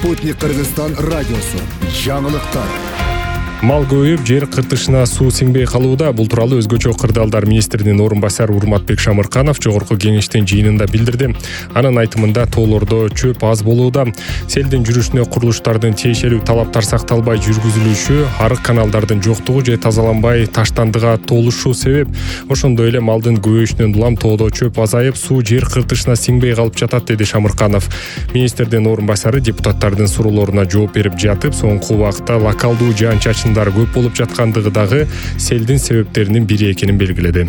Спутник Кыргызстан радиосу. Жаңылыктар. Мал көбөйүп, жер кыртышына суу сиңбей калууда. Бул тууралуу өзгөчө кырдаалдар министринин орун басары Урматбек Шамырканов жогорку кеңештин жыйынында билдирди. Анын айтымында тоолордо чөп аз болууда. Селдин жүрүшүнө курулуштардын тиешелүү талаптар сакталбай жүргүзүлүшү, арык каналдардын жоктугу же тазаланбай таштандыга толушу себеп. Ошондой эле малдын көбөйүшүнөн улам тоодо чөп азайып, суу жер кыртышына сиңбей калып жатат, деди Шамырканов. Министрдин орун басары депутаттардын суроолоруна жооп берип жатып, соңку убакта локалдуу жаан-чачын көп болуп жаткандыгы дагы селдин себептеринин бири экенин белгиледи.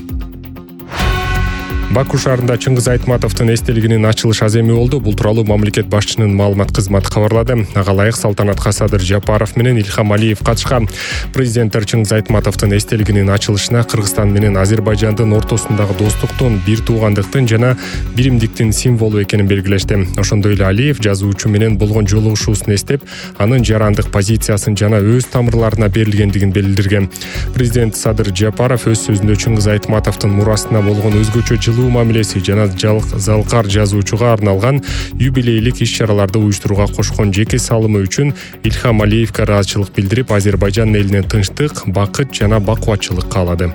Баку шаарында Чыңгыз Айтматовдун эстелигинин ачылыш аземи болду. Бул тууралуу мамлекет башчынын маалымат кызматы кабарлады. Ага ылайык салтанатка Садыр Жапаров менен Ильхам Алиев катышкан. Президенттер Чыңгыз Айтматовдун эстелигинин ачылышына Кыргызстан менен Азербайжандын ортосундагы достуктун, бир туугандыктын жана биримдиктин символу экенин белгилешти. Ошондой эле Алиев жазуучу менен болгон жолугушуусун эстеп, анын жарандык позициясын жана өз тамырларына берилгендигин билдирген. Президент Садыр Жапаров өз сөзүндө Чыңгыз Айтматовдун мурасына болгон өзгөчө жылуу мамилеси жана залкар жазуучуга арналган юбилейлик иш-чараларды уюштурууга кошкон жеке салымы үчүн Ильхам Алиевге ыраазычылык билдирип, Азербайжан элине тынчтык, бакыт жана бакубатчылык каалады.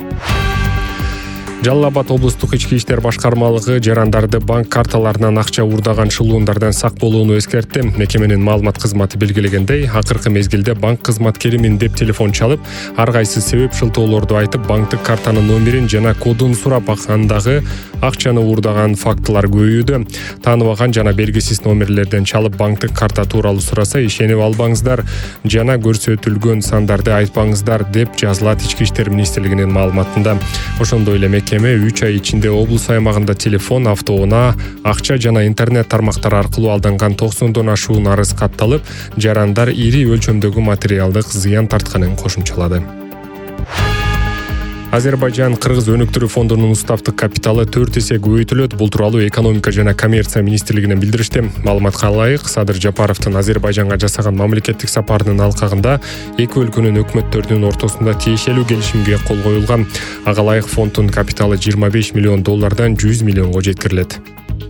Жалал Абад облустук ички иштер башкармалыгы жарандарды банк карталарынан акча уурдаган шылуундардан сак болууну эскертти. Мекеменин маалымат кызматы белгилегендей, акыркы мезгилде банк кызматкеримин деп телефон чалып, ар кайсы себеп шылтоолорду айтып, банктык картанын номерин жана кодун сурап, андагы акчаны уурдаган фактылар көбөйүүдө. Тааныбаган жана белгисиз номерлерден чалып банктык карта тууралуу сураса, ишенип албаңыздар жана көрсөтүлгөн сандарды айтпаңыздар деп жазылат Ички иштер министрлигинин маалыматында. Ошондой эле мекеме 3 ай ичинде облус аймагында телефон, автоунаа, акча жана интернет тармактары аркылуу алданган 90дон ашуун арыз катталып, жарандар ири өлчөмдөгү материалдык зыян тартканын кошумчалады. Азербайжан Кыргыз өнүктүрүү фондунун уставдык капиталы 4 эсе көбөйтүлөт. Бул тууралуу экономика жана коммерция министрлигинен билдиришти. Маалыматка ылайык, Садыр Жапаровдун Азербайжанга жасаган мамлекеттик сапарынын алкагында эки өлкөнүн өкмөттөрүнүн ортосунда тиешелүү келишимге кол коюлган. Ага ылайык фонддун капиталы $25 миллион $100 миллионго жеткирилет.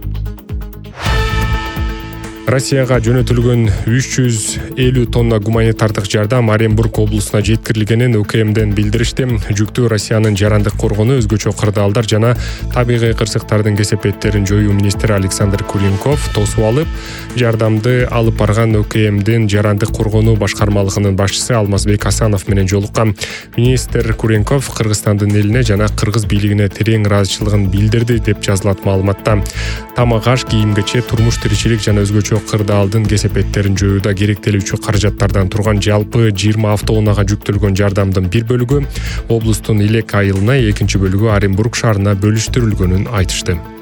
Россияга жөнөтүлгөн 350 тонна гуманитардык жардам Оренбург облусуна жеткирилгенин УКМден билдиришти. Жүктүү Россиянын жарандык коргону, өзгөчө кырдаалдар жана табигый кырсыктардын кесепеттерин жоюу министри Александр Куренков тосуп алып, жардамды алып барган УКМдин жарандык коргону башкармалыгынын башчысы Алмазбек Асанов менен жолуккан. Министр Куренков Кыргызстандын элине жана кыргыз бийлигине терең ыраазычылыгын билдирди деп жазылат маалыматта. Тамак аш, кийим-кечек, турмуш тиричилик жана өзгөчө кырдаалдын кесепеттерин жоюуда керектелүүчү каражаттардан турган жалпы 20 автоунаага жүктөлгөн жардамдын бир бөлүгү облустун Илек айылына, экинчи бөлүгү Оренбург шаарына бөлүштүрүлгөнүн айтышты.